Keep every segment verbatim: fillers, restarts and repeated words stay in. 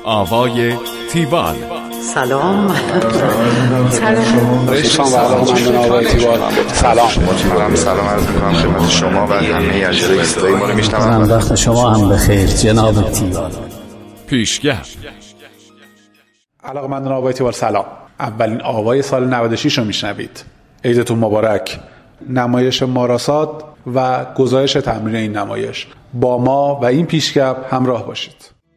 آوای تیوال. سلام. سلام. سلام. سلام سلام عرض می‌کنم خدمت شما و همه اجرای صدای ما رو میشنوم. وقت شما هم بخیر جناب تیوال. پیشگر. علاقه‌مندان آوای تیوال سلام. اولین آوای سال نود و شش رو میشنوید. عیدتون مبارک. نمایش ماراسات و گزارش تمرین این نمایش. با ما و این پیشگپ همراه باشید.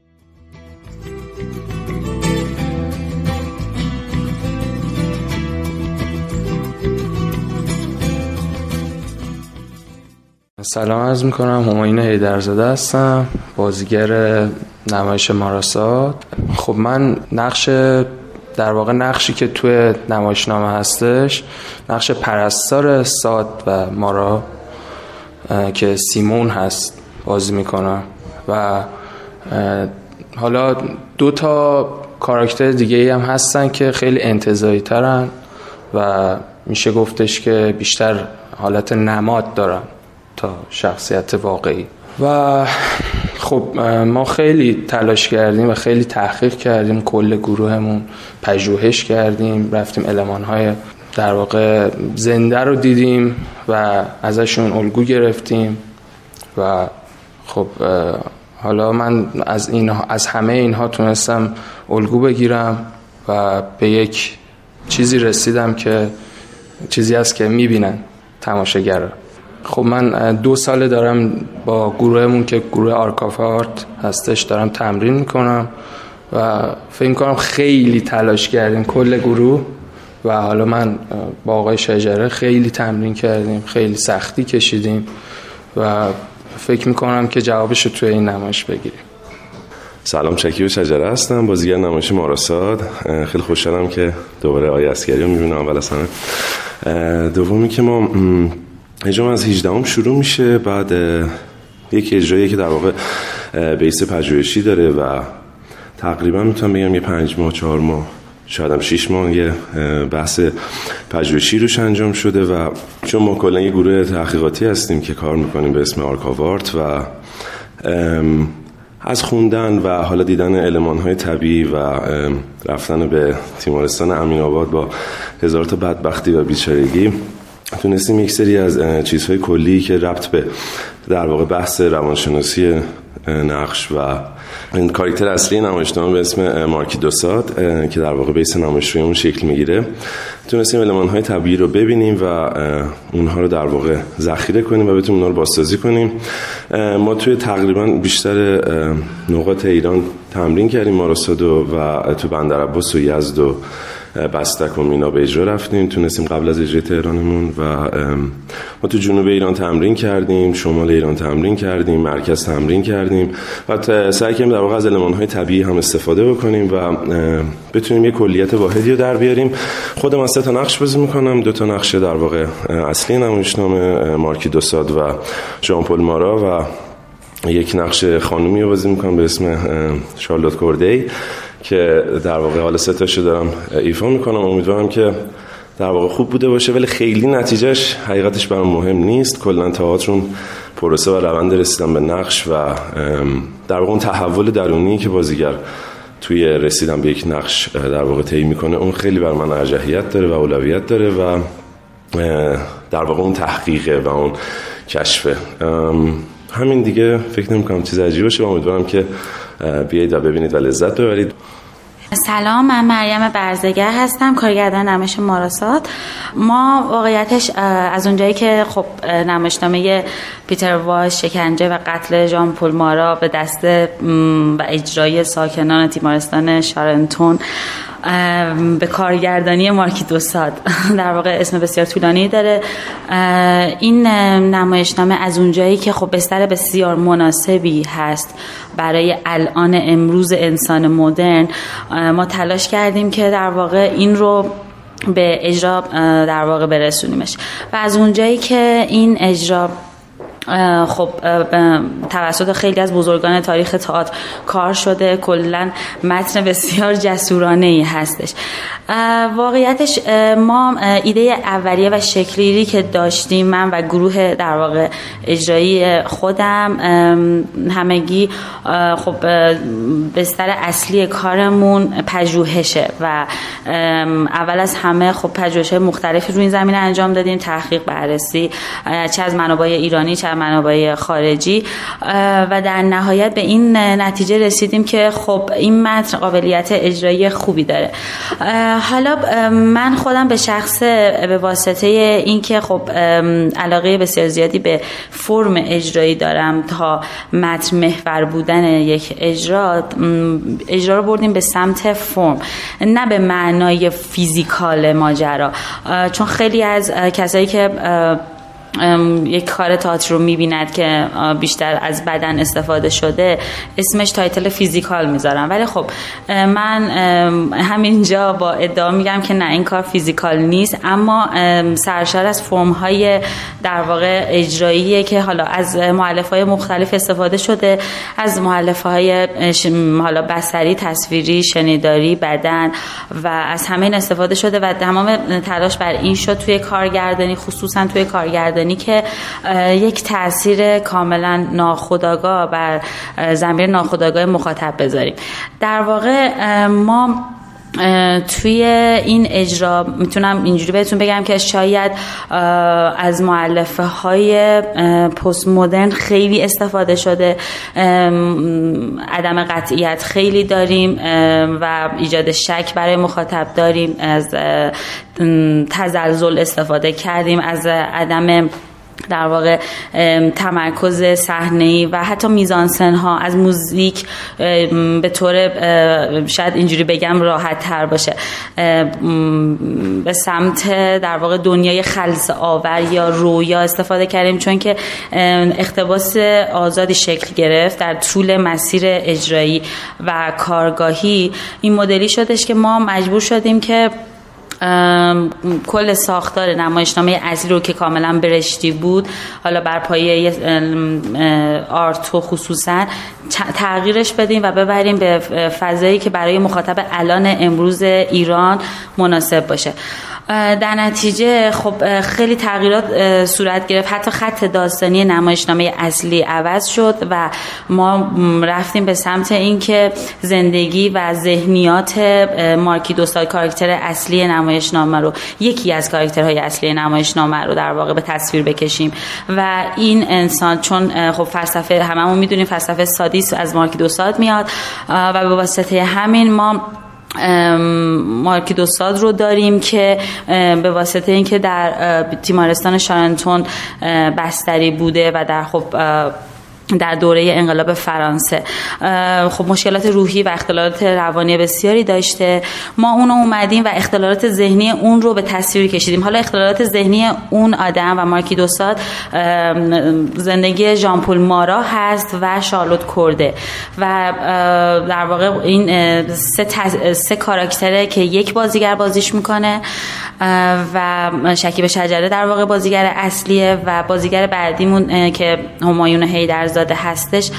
سلام عرض میکنم، همایون حیدرزاده هستم، بازیگر نمایش ماراسات. خب من نقش در واقع نقشی که توی نمایشنامه هستش نقش پرستار ساد و مارا که سیمون هست بازی میکنم و حالا دو تا کاراکتر دیگه ای هم هستن که خیلی انتزاعی ترن و میشه گفتش که بیشتر حالت نماد دارن تا شخصیت واقعی. و خب ما خیلی تلاش کردیم و خیلی تحقیق کردیم، کل گروهمون پژوهش کردیم، رفتیم المان‌های در واقع زنده رو دیدیم و ازشون الگو گرفتیم و خب حالا من از این از همه اینها تونستم الگو بگیرم و به یک چیزی رسیدم که چیزی هست که میبینن تماشاگرها. خب من دو ساله دارم با گروهمون که گروه آرکاف آرت هستش دارم تمرین میکنم و فکر میکنم خیلی تلاش کردیم کل گروه و حالا من با آقای شجره خیلی تمرین کردیم، خیلی سختی کشیدیم و فکر میکنم که جوابشو توی این نمایش بگیریم. سلام، شکیب شجره هستم، بازیگر نمایش ماراسات. خیلی خوشحالم که دوباره آقای عسکری رو میبینم. اول از همه دومی که ما اجرام از هجدهم شروع میشه، بعد یک اجرایی که در واقع بیس پژوهشی داره و تقریبا میتونم بگم یه پنج ماه چهار ماه شاید هم شیش ماه یه بحث پژوهشی روش انجام شده و چون ما کلا یه گروه تحقیقاتی هستیم که کار میکنیم به اسم آرکاف آرت و از خوندن و حالا دیدن المان‌های طبیعی و رفتن به تیمارستان امین آباد با هزار تا بدبختی و بیچارگی تونستیم یک سری از چیزهای کلی که ربط به در واقع بحث روانشناسی نقش و این کاراکتر اصلی نمایشنامه به اسم مارکی دو ساد که در واقع بیس نمایشنامه شکل میگیره تونستیم المان‌های طبیعی رو ببینیم و اونها رو در واقع ذخیره کنیم و بتونیم اونها رو بازسازی کنیم. ما توی تقریبا بیشتر نقاط ایران تمرین کردیم ماراسات و تو بندرعباس و یزد و بستک و مینا به اجرا رفتیم، تونستیم قبل از اجرای تهرانمون و ما تو جنوب ایران تمرین کردیم، شمال ایران تمرین کردیم، مرکز تمرین کردیم و سعی کردیم در واقع از المان‌های طبیعی هم استفاده بکنیم و بتونیم یک کلیت واحدی رو در بیاریم. خودم از سه تا نقش بازی میکنم، دو تا نقش در واقع اصلی نمایشنامه مارکی دو ساد و ژان پل مارا و یک نقش خانومی رو بازی میکنم به اسم شارلوت کوردی که در واقع حالا سه تاشو دارم ایفا میکنم. امیدوارم که در واقع خوب بوده باشه، ولی خیلی نتیجهش حقیقتش برام مهم نیست. کلا تئاترون پروسه و روند رسیدن به نقش و در واقع اون تحول درونی که بازیگر توی رسیدن به یک نقش در واقع طی میکنه اون خیلی بر من ارجحیت داره و اولویت داره و در واقع اون تحقیقه و اون کشفه. همین دیگه، فکر نمی‌کنم چیز عجیبی باشه و امیدوارم که بیایید و ببینید و لذت ببرید. سلام، من مریم برزگر هستم، کارگردان نمایش ماراسات. ما واقعیتش از اونجایی که خب نمایشنامه پیتر وایس شکنجه و قتل ژان پل مارا به دست و اجرای ساکنان تیمارستان شارنتون به کارگردانی مارکی دو ساد در واقع اسم بسیار طولانی داره. این نمایشنامه از اونجایی که خب بستر بسیار مناسبی هست برای الان امروز انسان مدرن، ما تلاش کردیم که در واقع این رو به اجرا در واقع برسونیمش و از اونجایی که این اجرا خب توسط خیلی از بزرگان تاریخ تئاتر کار شده. کلا متن بسیار جسورانه‌ای هستش. واقعیتش ما ایده اولیه و شکل‌گیری که داشتیم، من و گروه در واقع اجرایی خودم، همگی خب بستر اصلی کارمون پژوهشه و اول از همه خب پژوهش‌های مختلفی روی این زمینه انجام دادیم، تحقیق، بررسی، چه از منابع ایرانی چه از منابع خارجی، و در نهایت به این نتیجه رسیدیم که خب این متن قابلیت اجرایی خوبی داره. حالا من خودم به شخص به واسطه این که خب علاقه بسیار زیادی به فرم اجرایی دارم تا متن محور بودن یک اجرا، اجرا رو بردیم به سمت فرم، نه به معنای فیزیکال ماجرا، چون خیلی از کسایی که یک کار تئاتر رو می‌بیند که بیشتر از بدن استفاده شده اسمش تایتل فیزیکال میذارم، ولی خب من همینجا با ادعا میگم که نه، این کار فیزیکال نیست، اما سرشار از فرم‌های در واقع اجراییه که حالا از مؤلفه‌های مختلف استفاده شده، از مؤلفه‌های حالا بصری، تصویری، شنیداری، بدن و از همه این استفاده شده و تمام تلاش بر این شد توی کارگردانی، خصوصا توی کارگردانی که یک تأثیر کاملا ناخودآگاه بر ضمیر ناخودآگاه مخاطب بذاریم. در واقع ما توی این اجرا میتونم اینجوری بهتون بگم که شاید از مؤلفه های پست مدرن خیلی استفاده شده، عدم قطعیت خیلی داریم و ایجاد شک برای مخاطب داریم، از تزلزل استفاده کردیم، از عدم در واقع تمرکز صحنه‌ای و حتی میزانسن ها، از موزیک به طور شاید اینجوری بگم راحت تر باشه به سمت در واقع دنیای خلسه آور یا رویا استفاده کردیم، چون که اقتباس آزادی شکل گرفت در طول مسیر اجرایی و کارگاهی. این مدلی شدش که ما مجبور شدیم که کل ساختار نمایشنامه اصلی رو که کاملا برشتی بود، حالا بر پایه آرتو خصوصا تغییرش بدیم و ببریم به فضایی که برای مخاطب الان امروز ایران مناسب باشه. در نتیجه خب خیلی تغییرات صورت گرفت، حتی خط داستانی نمایشنامه اصلی عوض شد و ما رفتیم به سمت اینکه زندگی و ذهنیات مارکی دوساد، کاراکتر اصلی نمایشنامه رو، یکی از کاراکترهای اصلی نمایشنامه رو در واقع به تصویر بکشیم و این انسان، چون خب فلسفه هممون میدونیم فلسفه سادیسم از مارکی دوساد میاد و به واسطه همین ما مارکی دوساد رو داریم که به واسطه اینکه در تیمارستان شارنتون بستری بوده و در خب در دوره انقلاب فرانسه خب مشکلات روحی و اختلالات روانی بسیاری داشته، ما اونو اومدیم و اختلالات ذهنی اون رو به تصویر کشیدیم. حالا اختلالات ذهنی اون آدم و مارکی دوساد زندگی ژان پل مارا هست و شارلوت کورده و در واقع این سه, تز... سه کاراکتره که یک بازیگر بازیش میکنه و شکیب شجره در واقع بازیگر اصلیه و بازیگر بعدیمون که همایون حیدرزاده هستش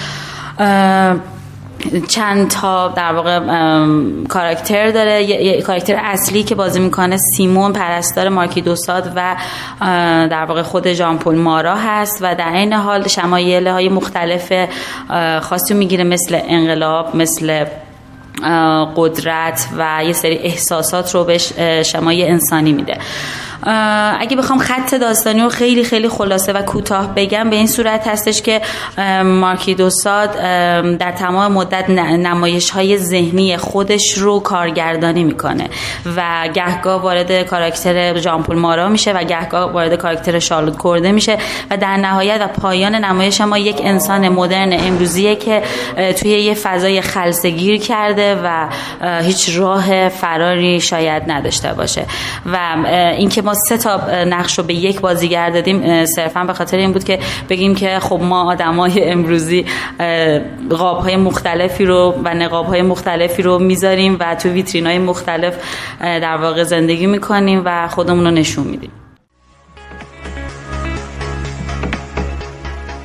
چند تا در واقع کاراکتر داره. یه کاراکتر اصلی که بازی میکنه سیمون، پرستار مارکی دوساد و در واقع خود ژان پل مارا هست و در این حال شمایل های مختلف خاصی میگیره، مثل انقلاب، مثل قدرت و یه سری احساسات رو بهش شمایل انسانی میده. اگه بخوام خط داستانی رو خیلی خیلی خلاصه و کوتاه بگم، به این صورت هستش که مارکی دوساد در تمام مدت نمایش‌های ذهنی خودش رو کارگردانی میکنه و گهگاه وارد کاراکتر ژان پل مارا میشه و گهگاه وارد کاراکتر شارلوت کورده میشه و در نهایت و پایان نمایش ما یک انسان مدرن امروزیه که توی یه فضای خلسه گیر کرده و هیچ راه فراری شاید نداشته باشه و اینکه ما سه تا نقش رو به یک بازیگر دادیم صرفا به خاطر این بود که بگیم که خب ما آدمای امروزی قاب‌های مختلفی رو و نقاب‌های مختلفی رو میذاریم و تو ویترین‌های مختلف در واقع زندگی میکنیم و خودمون رو نشون میدیم.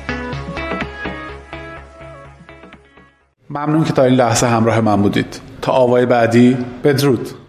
ممنون که تا این لحظه همراه من بودید. تا آوای بعدی، بدرود.